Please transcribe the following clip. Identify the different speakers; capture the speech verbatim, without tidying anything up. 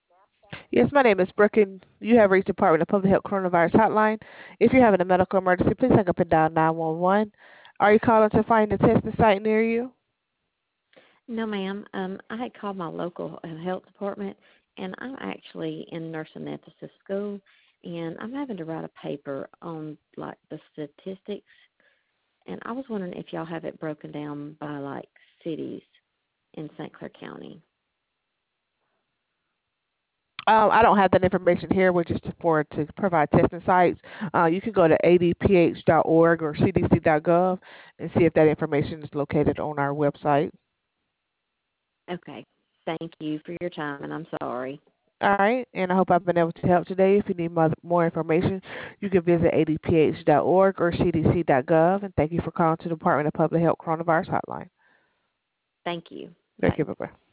Speaker 1: Yes, my name is Brooke, and you have reached the Department of Public Health Coronavirus Hotline. If you're having a medical emergency, please hang up and dial nine one one. Are you calling to find a testing site near you?
Speaker 2: No, ma'am. Um, I had called my local uh, health department, and I'm actually in nurse anesthetist school, and I'm having to write a paper on like the statistics, and I was wondering if y'all have it broken down by like cities in Saint Clair County.
Speaker 1: Um, I don't have that information here. We're just for to provide testing sites. Uh, you can go to a d p h dot org or c d c dot gov and see if that information is located on our website.
Speaker 2: Okay. Thank you for your time, and I'm sorry.
Speaker 1: All right, and I hope I've been able to help today. If you need more, more information, you can visit a d p h dot org or c d c dot gov. And thank you for calling to the Department of Public Health Coronavirus Hotline.
Speaker 2: Thank you.
Speaker 1: Thank
Speaker 2: Bye.
Speaker 1: you. Bye-bye.